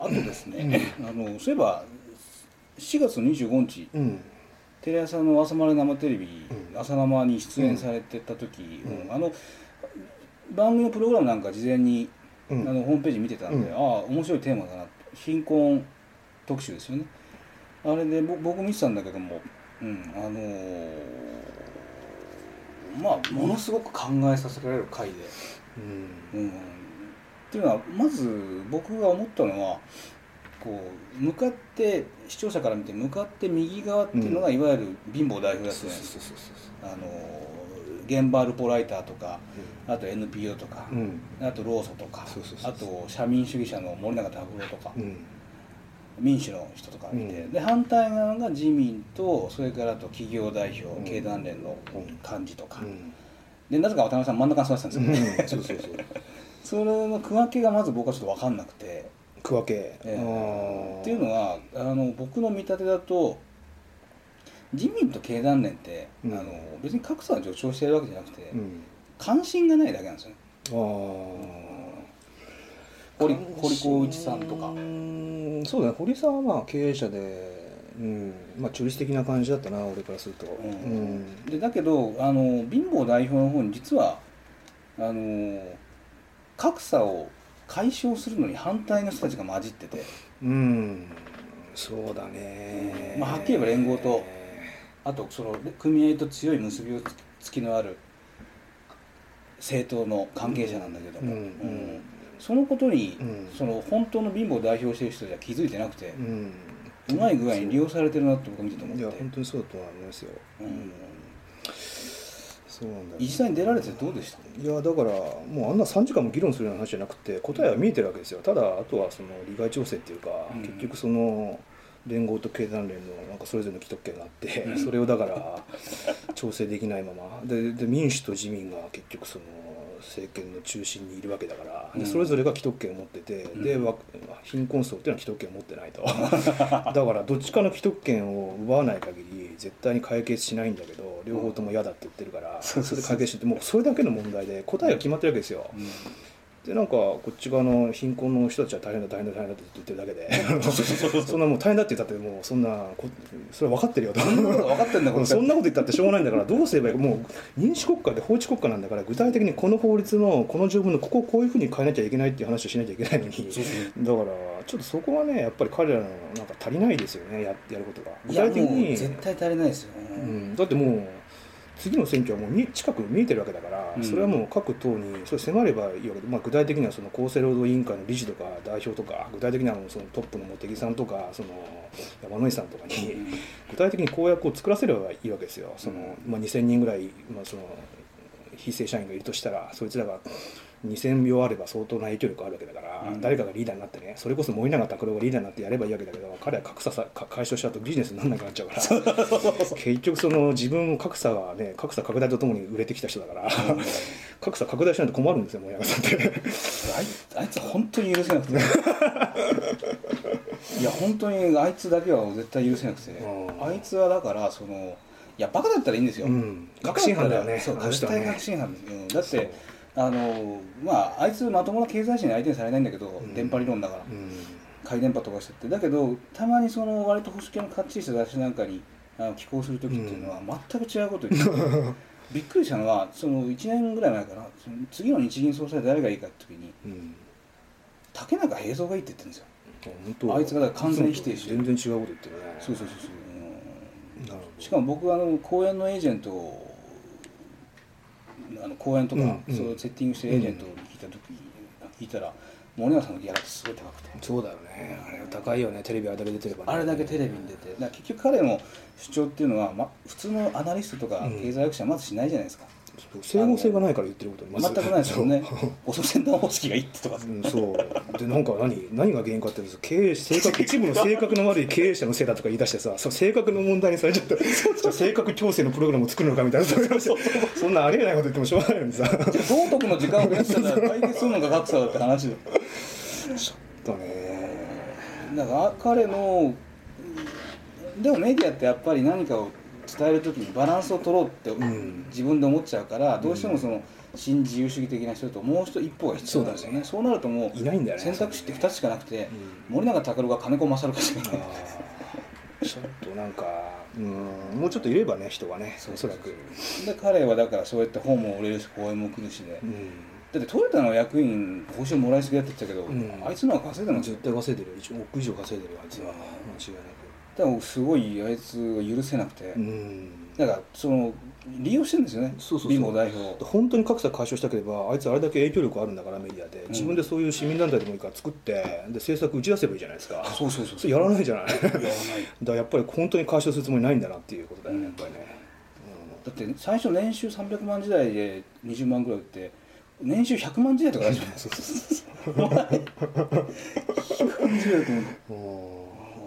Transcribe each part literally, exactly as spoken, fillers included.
あとですね、うん、あのそういえばしがつのにじゅうごにち、うん、テレ朝の朝まで生テレビ、うん、朝生に出演されてた時、うんうん、あの番組のプログラムなんか事前に、うん、あのホームページ見てたんで、うん、ああ面白いテーマだな、貧困特集ですよね。あれで僕見てたんだけども、うん、あのー、まあものすごく考えさせられる回で、うんうん、っていうのはまず僕が思ったのは、こう向かって視聴者から見て向かって右側っていうのがいわゆる貧乏代表だったじゃないですか。あの現場ルポライターとか、うん、あと エヌピーオー とか、うん、あと労組とか、そうそうそうそう、あと社民主義者の森永卓郎とか、うん、民主の人とか見て、うん、で反対側が自民と、それからあと企業代表、うん、経団連の幹事とか、うん、でなぜか渡辺さん真ん中に座ってたんですよね、うん、そうそうそうそれの区分けがまず僕はちょっと分かんなくて、 区分け、 えー、っていうのはあの僕の見立てだと、自民と経団連って、うん、あの別に格差を助長してるわけじゃなくて、うん、関心がないだけなんですよね。あ、うん、堀孝一さんとか、 そうだね、堀さんはまあ経営者で、うんまあ、中立的な感じだったな、俺からすると、うんうん、 でだけどあの貧乏代表の方に実はあの格差を解消するのに反対の人たちが混じってて、 うん、そうだね、 まあ、はっきり言えば連合と、あとその組合と強い結びつきのある政党の関係者なんだけども、うんうん、そのことに、うん、その本当の貧乏を代表している人じゃ気づいてなくて、うん、うまい具合に利用されてるなって僕は見てて思って。 いや本当にそうだと思いますよ、うん、 そうなんだ。実際に出られてどうでした？ いやだからもうあんなさんじかんも議論するような話じゃなくて、答えは見えてるわけですよ。ただあとはその利害調整っていうか、うん、結局その連合と経団連のなんかそれぞれの既得権があって、うん、それをだから調整できないまま で, で民主と自民が結局その政権の中心にいるわけだから、うん、でそれぞれが既得権を持ってて、うん、で貧困層っていうのは既得権を持ってないとだからどっちかの既得権を奪わない限り絶対に解決しないんだけど、両方とも嫌だって言ってるから、うん、それで解決してて、もうそれだけの問題で答えが決まってるわけですよ、うん、でなんかこっち側の貧困の人たちは大変だ大変だ大変だって言ってるだけでそんなもう大変だって言ったってもうそんなそれは分かってるよと分かってんだこれそんなこと言ったってしょうがないんだから、どうすればいいか、もう民主国家で法治国家なんだから、具体的にこの法律のこの条文のここをこういうふうに変えなきゃいけないっていう話をしなきゃいけないのに、だからちょっとそこはねやっぱり彼らのなんか足りないですよね、 や, やることが具体的に絶対足りないですよね、 うん、だってもう次の選挙はもう近く見えてるわけだから、うん、それはもう各党にそれ迫ればいいわけで、まあ、具体的にはその厚生労働委員会の理事とか代表とか、具体的にはそのトップの茂木さんとかその山野井さんとかに、うん、具体的に公約を作らせればいいわけですよ。その、まあ、にせんにんぐらい、まあ、その非正社員がいるとしたら、そいつらがにせんひょうあれば相当な影響力あるわけだから、うん、誰かがリーダーになってね、それこそ森永卓郎がリーダーになってやればいいわけだけど、彼は格差さ解消しちゃうとビジネスにならなくなっちゃうから結局その自分も格差がね、格差拡大とともに売れてきた人だから、うん、格差拡大しないと困るんですよ森永さんってあいつあいつ本当に許せなくていや本当にあいつだけは絶対許せなくて、うん、あいつはだからそのいやバカだったらいいんですよ、うん、 確信犯だよね。 そう絶対確信犯ですよ、うん、だってあのまああいつまともな経済誌に相手にされないんだけど、うん、電波理論だから、うん、仮電波飛ばしてって、だけどたまにその割と保守系のかっちりした雑誌なんかにあの寄稿する時っていうのは全く違うこと言ってるびっくりしたのはそのいちねんぐらい前かな、その次の日銀総裁誰がいいかって時に、うん、竹中平蔵がいいって言ってるんですよ。本当あいつがだから完全否定して全然違うこと言ってるね。 そうそうそうそう、うん、しかも僕はあの公演のエージェントをあの公演とか、うんうん、そうセッティングしてるエージェントに聞いた時、うん、聞いたら森永さんのギャラってすごい高くて。 そうだよね、あれは高いよね、テレビあれだけ出てれば、ね、 あれだけテレビに出て、だから結局彼の主張っていうのは、ま、普通のアナリストとか経済学者はまずしないじゃないですか、 うん、整合性がないから言ってることにまず全くないですよね遅先端方式がいいってとか、 うん、そうでなんか 何, 何が原因かっていうと経営性格一部の性格の悪い経営者のせいだとか言い出してさ、その性格の問題にされちゃったじゃあ性格矯正のプログラムを作るのかみたいなそんなありえないこと言ってもしょうがないのにさ道徳の時間を増やしたら解決するのが格差だって話だちょっとね、 だから彼のでもメディアってやっぱり何かを伝える時にバランスを取ろうって自分で思っちゃうから、どうしてもその新自由主義的な人ともう一一歩が必要なんですよね。そう、ね、そうなるともういないんだよ、ね、 選択肢ってふたつしかなくて、うん、森永卓郎が金子勝かしかない。 ちょっとなんか、うん、もうちょっといればね、人がね、おそらく。 で彼はだからそうやって本も売れるし講演も来るしで、うん、だってトヨタの役員報酬もらいすぎやって言ったけど、うん、あいつのは稼いでるんですよ。 絶対稼いでるよ、いちおく以上稼いでるよあいつは、間違いなく。 でもすごいあいつが許せなくて、うん、だからその利用してるんですよね。そうそうそう、貧乏代表本当に格差解消したければ、あいつあれだけ影響力あるんだからメディアで、自分でそういう市民団体でもいいから作ってで政策打ち出せばいいじゃないですか。 そうそうそう、 それやらないじゃない。やらないだからやっぱり本当に解消するつもりないんだなっていうことだよね、やっぱりね、 うん、だって最初年収さんびゃくまん時代でにじゅうまんぐらい売って年収ひゃくまん時代とかあるじゃないですか。ひゃくまん時代と思う。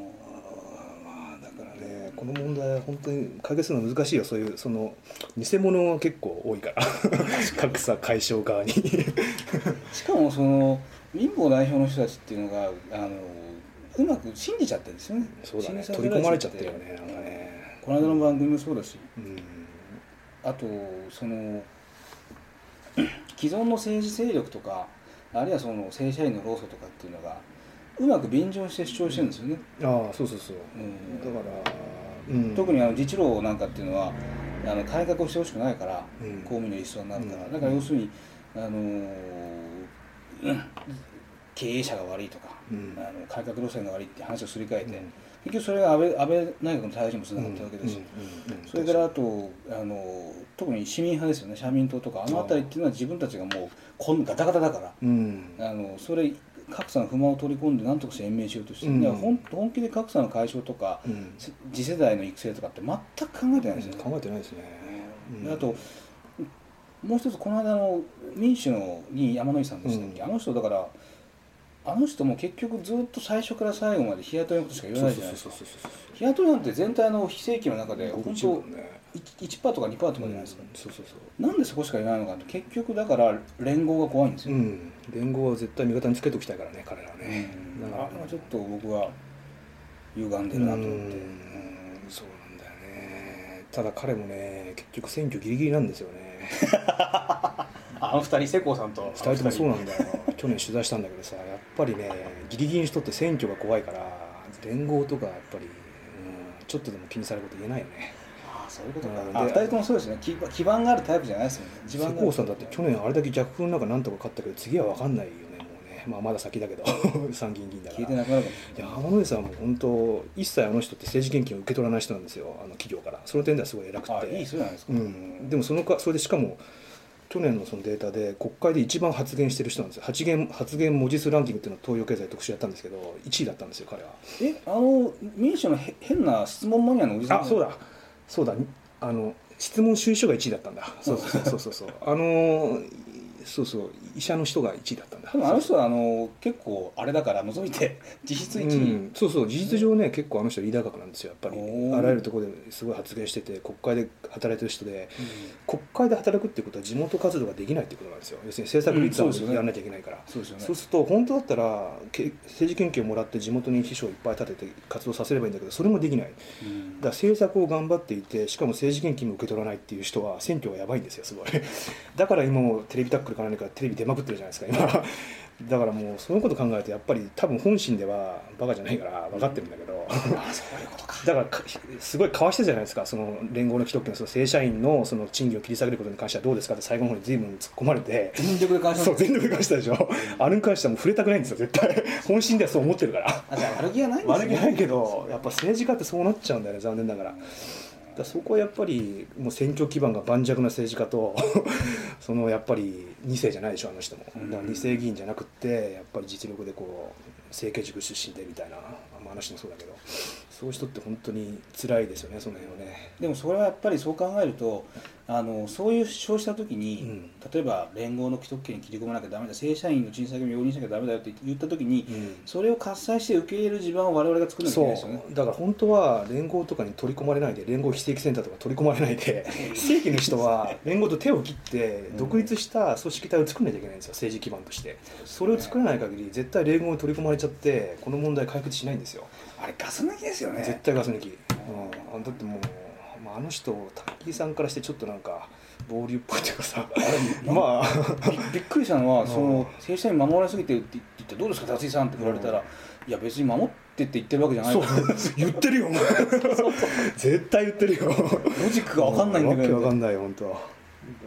この問題は本当に解決するのは難しいよ。そういうその偽物が結構多いから格差解消側にしかもその貧乏代表の人たちっていうのがあのうまく信じちゃってるんですよね。 そうだね、取り込まれちゃってるよね、なんかね。 この間の番組もそうだし、うん、あとその既存の政治勢力とかあるいはその正社員の労組とかっていうのがうまく便乗して主張してるんですよね。 うん、ああそうそうそう、うん、だから、 うん、特にあの自治労なんかっていうのはあの改革をしてほしくないから、うん、公務員の一層になるから、うん、だから要するに、あのーうん、経営者が悪いとか、うん、あの改革路線が悪いって話をすり替えて、うん、結局それが安倍、安倍内閣の対応にもつながったわけですし、それからあとあの特に市民派ですよね、社民党とかあの辺りっていうのは自分たちがもうこんガタガタだから、うん、あのそれ格差の不満を取り込んで何とかして延命しようとして、うん、本, 本気で格差の解消とか、うん、次世代の育成とかって全く考えてないですよね。 考えてないですね、 うん、あともう一つこの間の民主の議員山野井さんでしたっけ、うん、あの人だからあの人も結局ずっと最初から最後まで日雇いのことしか言わないじゃないですか。日雇いなんて全体の非正規の中で本当 いちパーセント とか にパーセント とかじゃないですか、うん、そうそうそうなんでそこしか言わないのかって結局だから連合が怖いんですよ、うん、 連合は絶対味方につけておきたいからね彼らはね、 うん、だからちょっと僕は歪んでるなと思って、うん、 そうなんだよね。ただ彼もね結局選挙ギリギリなんですよねあのふたり世耕さんとふたりともそうなんだよ去年取材したんだけどさ、やっぱりねギリギリの人って選挙が怖いから連合とかやっぱり、うん、ちょっとでも気にされること言えないよね。 そういうことか。あ、ふたりともそうですね。基盤があるタイプじゃないですもんね。 世耕さんだって去年あれだけ逆風の中なんとか勝ったけど次は分かんないよねもうね。まあまだ先だけど参議院議員だから。聞いてなくなるかもしれない。山野井さんも本当一切あの人って政治献金を受け取らない人なんですよ。あの企業から。その点ではすごい偉くて。 あ、いい人じゃないですか。 うん。でもそのかそれでしかも去年のそのデータで国会で一番発言してる人なんですよ。発言発言文字数ランキングっていうのを東洋経済特集やったんですけどいちいだったんですよ彼は。 え、あの民主のへ変な質問マニアのおじさん。 あ、そうだそうだあの。質問主意書がいちいだったんだ。そうそうそうそうそうあのそうそう医者の人がいちいだったんだ。 でもあの人はあの結構あれだから除いて実質いちい、うん、 そうそう事実上ね結構あの人リーダー格なんですよやっぱり。あらゆるところですごい発言してて国会で働いてる人で、うん、国会で働くっていうことは地元活動ができないっていうことなんですよ。要するに政策立案をやらなきゃいけないから、うん、そうですよね。そうすると本当だったら政治献金をもらって地元に秘書をいっぱい立てて活動させればいいんだけどそれもできない、うん、だから政策を頑張っていてしかも政治献金も受け取らないっていう人は選挙がやばいんですよすごいだから今もテレビタックルか何かテレビ出まくってるじゃないですか今だからもうそういうこと考えるとやっぱり多分本心ではバカじゃないから分かってるんだけど、うん、あそういうことか。だからすごいかわしてるじゃないですかその連合の既得権のその正社員のその賃金を切り下げることに関してはどうですかって最後の方に随分突っ込まれて全力で関してそう全力で関してたでしょ、うん、あれに関してはもう触れたくないんですよ絶対本心ではそう思ってるからあじゃあ悪気はないんですね。 悪気ないけどやっぱ政治家ってそうなっちゃうんだよね残念ながら。だそこはやっぱりもう選挙基盤が盤石な政治家とそのやっぱりに世じゃないでしょあの人も。だからに世議員じゃなくってやっぱり実力でこう政経塾出身でみたいな、まあ、話もそうだけどそういう人って本当に辛いですよねその辺はね。 でもそれはやっぱりそう考えるとあのそういう主張した時に、うん、例えば連合の既得権に切り込まなきゃダメだ正社員の賃下げも容認しなきゃダメだよって言った時に、うん、それを喝采して受け入れる地盤を我々が作るんじゃないですよね。 そうだから本当は連合とかに取り込まれないで連合非正規センターとか取り込まれないで非正規の人は連合と手を切って独立した組織体を作らなきゃいけないんですよ政治基盤として。それを作らない限り絶対連合に取り込まれちゃってこの問題解決しないんですよ。 あれガス抜きですよね。 絶対ガス抜き、うん、だってもうまあ、あの人滝井さんからしてちょっとなんか暴流っぽいというかさまあび, びっくりしたのはその正社員守られすぎてるって言ってどうですか達井さんって言われたら、いや別に守ってって言ってるわけじゃないから言ってるよお前絶対言ってるよロジックが分かんないんだけどわけわかんないよ本当だからも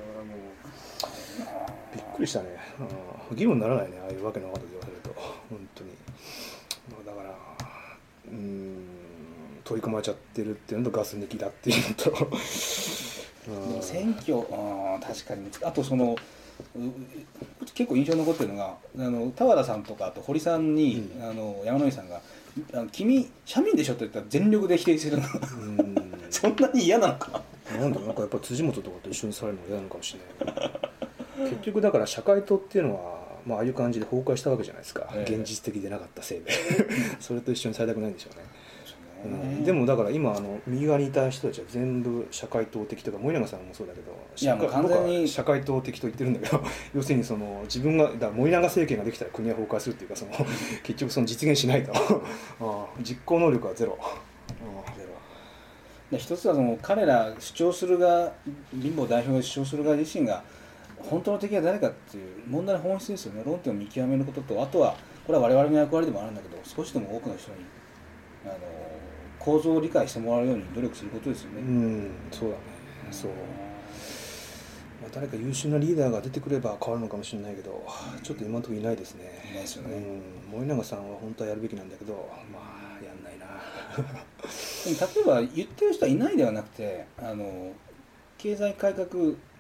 うびっくりしたね、うん、議論にならないねああいうわけのわかんない言われると本当に、まあ、だからうーん取り込まれちゃってるっていうのとガス抜きだっていうのとでも選挙あ確かにあとその結構印象に残ってるのがあの田原さんとかあと堀さんに、うん、あの山井さんがあの君社民でしょって言ったら全力で否定するのうんそんなに嫌なのかななんだなんかやっぱ辻元とかと一緒にされるのが嫌なのかもしれない結局だから社会党っていうのは、まあ、ああいう感じで崩壊したわけじゃないですか、えー、現実的でなかったせいでそれと一緒にされたくないんでしょうねうん、でもだから今あの右側にいた人たちは全部社会党的とか森永さんもそうだけどいやもう完全に社会党的と言ってるんだけど要するにその自分がだから森永政権ができたら国は崩壊するっていうかその結局その実現しないとあ実行能力はゼロ、 うん、ゼロで一つはその彼ら主張するが貧乏代表が主張する側自身が本当の敵は誰かっていう問題の本質ですよね。論点を見極めることとあとはこれは我々の役割でもあるんだけど少しでも多くの人にあの構造を理解してもらうように努力することですよね。 うんそうだね、うん、そう、まあ、誰か優秀なリーダーが出てくれば変わるのかもしれないけど、うん、ちょっと今のところいないですね。 いないですよね、 うん、森永さんは本当はやるべきなんだけどまあやんないなでも例えば言ってる人はいないではなくてあの経済改革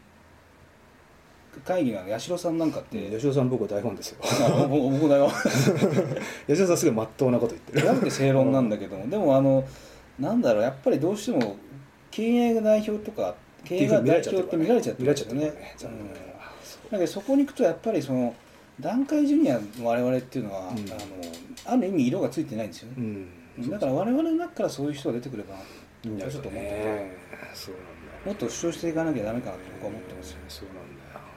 会議の八代さんなんかって、 うん、八代さん僕は大ファンですよ僕だよ八代さんすごいまっとうなこと言ってるやって正論なんだけども、うん、でもあのなんだろうやっぱりどうしても経営が代表とか経営が代表って見られちゃってるんですよね。だけどそこに行くとやっぱりその団塊ジュニアの我々っていうのは、うん、あのある意味色がついてないんですよね、うん、だから我々の中からそういう人が出てくればいいんだちょっと思って、ね、そうなんだもっと主張していかなきゃダメかなと僕は思ってますよ、 そうなんだよ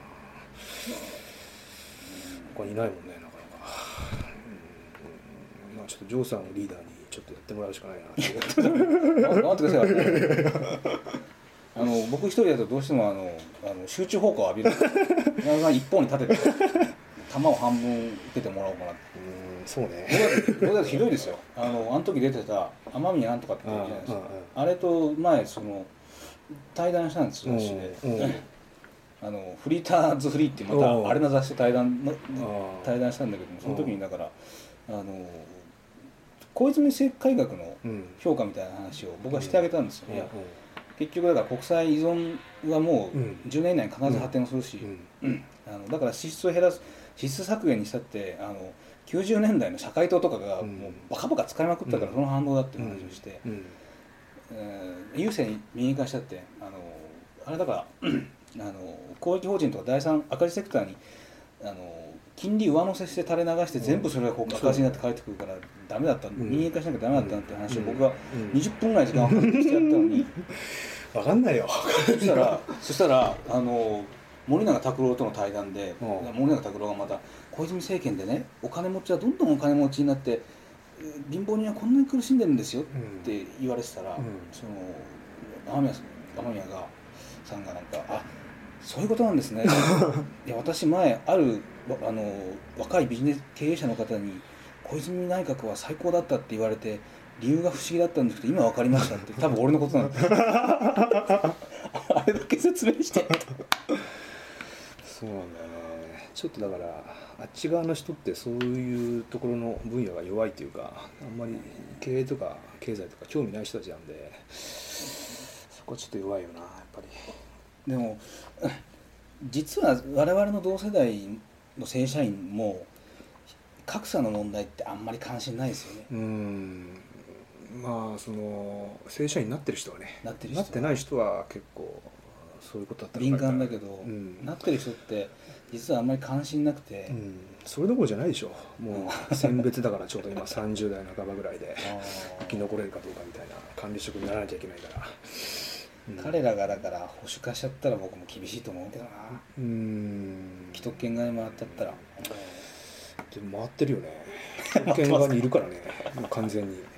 他にいないもんねなかなか、うん、まあちょっとジョーさんをリーダーにちょっとやってもらうしかないなって待ってくださいあの僕一人だとどうしてもあのあの集中砲火を浴びる皆さん一方に立てて球を半分受けてもらおうかなって。 うんそうねこれだとひどいですよ。あのあの時出てた雨宮なんとかって言うじゃないですか。あ, あれと前その対談したんですよ、雑誌で。あのフリーターズフリーってまたあれの雑誌で対談の対談したんだけども、その時にだからあの小泉政改革の評価みたいな話を僕はしてあげたんですよ。うんうん、結局だから国際依存はもうじゅうねん以内に必ず発展するし、うんうん、あのだから支出を減らす支出削減にしたってあのきゅうじゅうねんだいの社会党とかがもうバカバカ使いまくったからその反動だっていう話をして、うんうんえー、郵政に民営化しちゃってあのあれだからあの公益法人とか第三赤字セクターにあの金利上乗せして垂れ流して全部それがこう赤字になって返ってくるからダメだった、うん、民営化しなきゃダメだったっていう話を僕がにじゅっぷんぐらい時間をかけてしてやったのに分かんないよそしたらそしたらあの森永卓郎との対談で、うん、森永卓郎がまた小泉政権でねお金持ちはどんどんお金持ちになって貧乏人はこんなに苦しんでるんですよって言われてたら、うん、その雨宮雨宮がさんがなんかあそういうことなんですねいや私前あるあの若いビジネス経営者の方に小泉内閣は最高だったって言われて理由が不思議だったんですけど今分かりましたって多分俺のことなんですあれだけ説明してそうなんだよね。ちょっとだからあっち側の人ってそういうところの分野が弱いというかあんまり経営とか経済とか興味ない人たちなんでそこはちょっと弱いよなやっぱり。 でも実は我々の同世代の正社員も格差の問題ってあんまり関心ないですよね。 うんまあその正社員になってる人はねなってる人はなってない人は結構そういうことだったら敏感だけど、うん、なってる人って実はあんまり関心なくて、うん、 それどころじゃないでしょもう選別だからちょうど今さんじゅう代半ばぐらいで生き残れるかどうかみたいな管理職にならなきゃいけないから、 うん、彼らがだから保守化しちゃったら僕も厳しいと思うけどなうん既得権側に回ってったらでも回ってるよね既得権側にいるからねもう完全に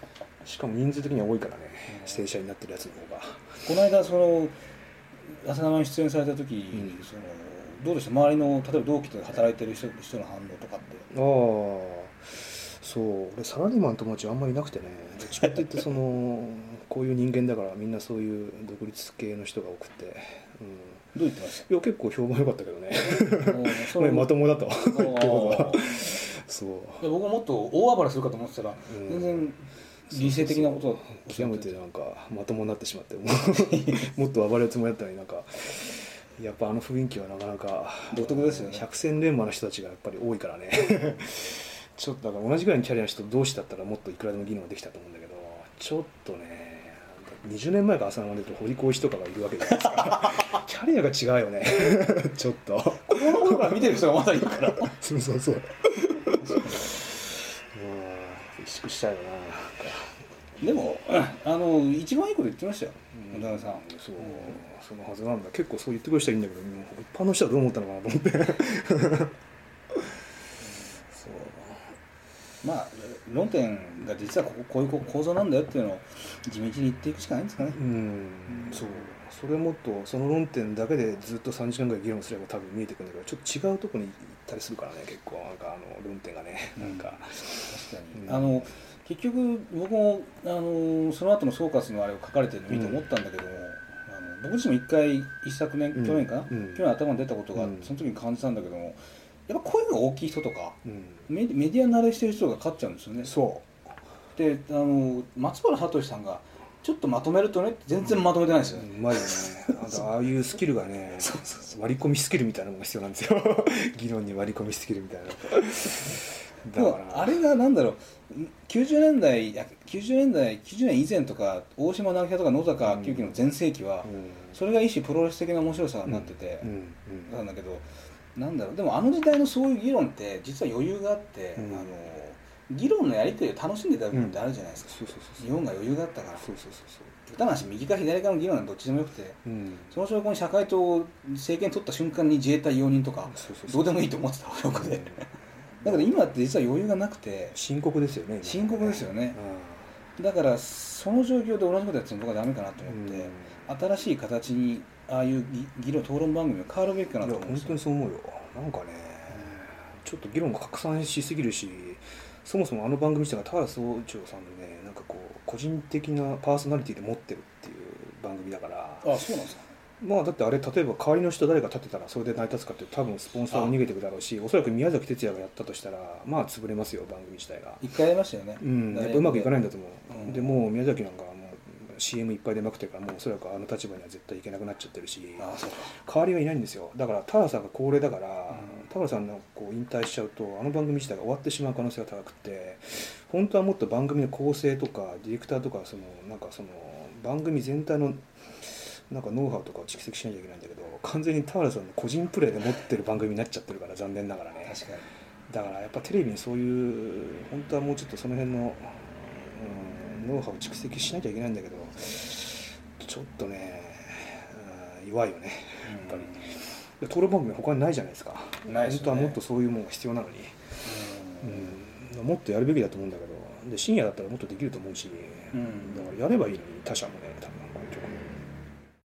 しかも人数的には多いからね、うん、正社員になってるやつの方が。 この間その朝生に出演された時、うん、そのどうでした周りの例えば同期と働いてる 人, 人の反応とかって。 ああそう俺サラリーマンの友達あんまりいなくてね、どっちかって言ってそのこういう人間だからみんなそういう独立系の人が多くて、 うん、どう言ってました？ いや結構評判良かったけどねそれまともだとそういや僕ももっと大暴れするかと思ってたら、うん、全然理性的なことを極めてなんかまともになってしまってもっと暴れるつもりだったのになんかやっぱあの雰囲気はなかなか独特ですよね。 百戦錬磨の人たちがやっぱり多いからねちょっとだから同じぐらいのキャリアの人同士だったらもっといくらでも議論ができたと思うんだけど、ちょっとねにじゅうねんまえから朝生でると堀越とかがいるわけじゃないですかキャリアが違うよねちょっと子供の頃から見てる人がまだいるからそうそうそうもう萎縮しちゃうよな。 でもあの一番いいこと言ってましたよ小田さん。 そう、うん、そのはずなんだ。結構そう言ってくれる人はいいんだけど、一般の人はどう思ったのかなと思ってまあ論点が実はこここういう構造なんだよっていうのを地道に言っていくしかないんですかね。 うん、うん、そうそれもっとその論点だけでずっとさんじかんぐらい議論すれば多分見えてくるんだけど、ちょっと違うところに行ったりするからね、結構なんかあの論点がね、なんか、うん、確かに、うん、あの結局僕もあのその後の総括のあれを書かれてるのを見て思ったんだけども、うん、あの僕自身も一回一昨年、うん、去年かな、うん、去年頭に出たことが、うん、その時に感じたんだけども、やっぱ声が大きい人とか、うん、メディア慣れしてる人が勝っちゃうんですよね。そうであの松原聡さんがちょっとまとめるとね全然まとめてないですよね。 うまいよね。ああいうスキルがねそうそうそう割り込みスキルみたいなのが必要なんですよ議論に割り込みスキルみたいなだからあれがなんだろうきゅうじゅうねんだいきゅうじゅうねんだいきゅうじゅうねん以前とか大島直樹とか野坂昭之の全盛期は、うん、それが一種プロレス的な面白さになってて、うんうんうん、なんだけどなんだろうでもあの時代のそういう議論って実は余裕があって、うん、あの議論のやり取りを楽しんでた部分ってあるじゃないですか、うん、そうそうそうそう日本が余裕があったからそうそうそうそう歌なし右か左かの議論はどっちでもよくて、うん、その証拠に社会党政権取った瞬間に自衛隊容認とかそうそうそうどうでもいいと思ってた証拠で、うん、だから今って実は余裕がなくて深刻ですよね深刻ですよね、うん、だからその状況で同じことやってるの僕はダメかなと思って、うん、新しい形にああいう議論討論番組を変わるべきかなと思うんですよ。 いや本当にそう思うよ。なんかね、うん、ちょっと議論が拡散しすぎるし、そもそもあの番組自体が田原総長さんのね、なんかこう個人的なパーソナリティで持ってるっていう番組だから。 ああそうなんですか。 まあだってあれ例えば代わりの人誰が立てたらそれで成り立つかって多分スポンサーも逃げていくだろうし、おそらく宮崎哲也がやったとしたらまあ潰れますよ番組自体が。 一回やりましたよね。 うん、やっぱうまくいかないんだと思う。うん、でもう宮崎なんかシーエム いっぱい出まくってるからもうおそらくあの立場には絶対いけなくなっちゃってるし、ああそうか代わりがいないんですよ。だから田原さんが高齢だから、うん、田原さんのこう引退しちゃうとあの番組自体が終わってしまう可能性が高くて、本当はもっと番組の構成とかディレクターとかそのなんかその番組全体のなんかノウハウとかを蓄積しなきゃいけないんだけど、完全に田原さんの個人プレーで持ってる番組になっちゃってるから残念ながらね。 確かに。 だからやっぱテレビにそういう本当はもうちょっとその辺の、うん、ノウハウを蓄積しなきゃいけないんだけど、ちょっとね、うん、弱いよねやっぱり。討論番組他にないじゃないですか。ないですね。本当はもっとそういうものが必要なのに、うんうん、もっとやるべきだと思うんだけど、で深夜だったらもっとできると思うし、うん、だからやればいいのに他社もね多分。